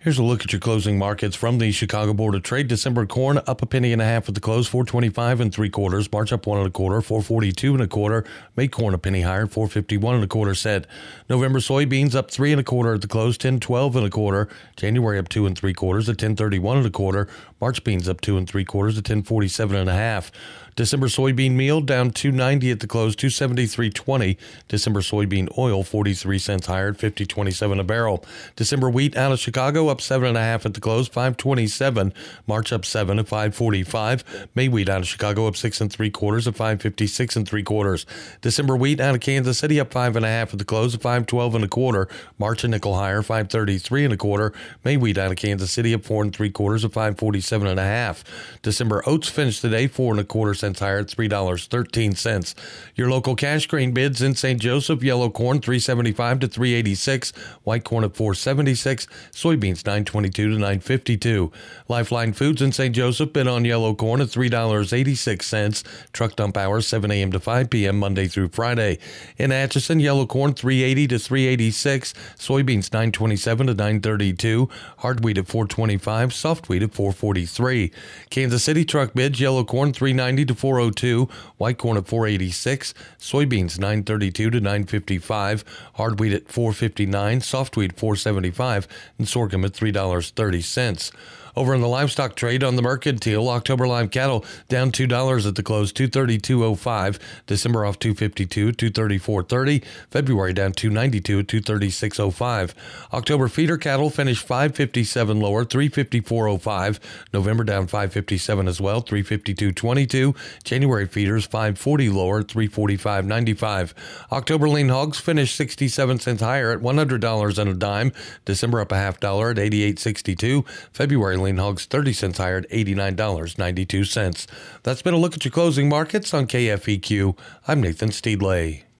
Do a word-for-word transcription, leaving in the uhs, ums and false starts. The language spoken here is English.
Here's a look at your closing markets from the Chicago Board of Trade. December corn up a penny and a half at the close, four twenty-five and three quarters. March up one and a quarter, four forty-two and a quarter. May corn a penny higher, four fifty-one and a quarter cent. November soybeans up three and a quarter at the close, ten twelve and a quarter. January up two and three quarters at ten thirty-one and a quarter. March beans up two and three quarters at ten forty-seven and a half. December soybean meal down two ninety at the close, two seventy-three twenty. December soybean oil forty-three cents higher at fifty twenty-seven a barrel. December wheat out of Chicago up seven and a half at the close, five twenty-seven. March up seven at five forty-five. May wheat out of Chicago up six and three quarters at five fifty-six and three quarters. December wheat out of Kansas City up five and a half at the close at five twelve and a quarter. March a nickel higher, five thirty-three and a quarter. May wheat out of Kansas City up four and three quarters at five forty-seven and a half. December oats finished today four and a quarter cents higher at three dollars and thirteen cents. Your local cash grain bids in Saint Joseph: yellow corn three seventy-five to three eighty-six, white corn at four seventy-six, soybeans nine twenty-two to nine fifty-two. Lifeline Foods in Saint Joseph bid on yellow corn at three dollars and eighty-six cents. Truck dump hours seven a.m. to five p.m. Monday through Friday. In Atchison, yellow corn three eighty to three eighty-six, soybeans nine twenty-seven to nine thirty-two, hard wheat at four twenty-five, soft wheat at four forty-three. Kansas City truck bids: yellow corn three ninety to four oh two, white corn at four eighty-six, soybeans nine thirty-two to nine fifty-five, hard wheat at four fifty-nine, soft wheat four seventy-five, and sorghum at three dollars and thirty cents. Over in the livestock trade on the Mercantile, October live cattle down two dollars at the close, two thirty-two oh five. December off two fifty-two, two thirty-four thirty. February down two ninety-two, two thirty-six oh five. October feeder cattle finished five fifty-seven lower, three fifty-four oh five. November down five fifty-seven as well, three fifty-two twenty-two. January feeders five forty lower, three forty-five ninety-five. October lean hogs finished sixty-seven cents higher at one hundred dollars and a dime. December up a half dollar at eighty-eight sixty-two. February lean hogs thirty cents higher at eighty-nine dollars and ninety-two cents. That's been a look at your closing markets on K F E Q. I'm Nathan Steedley.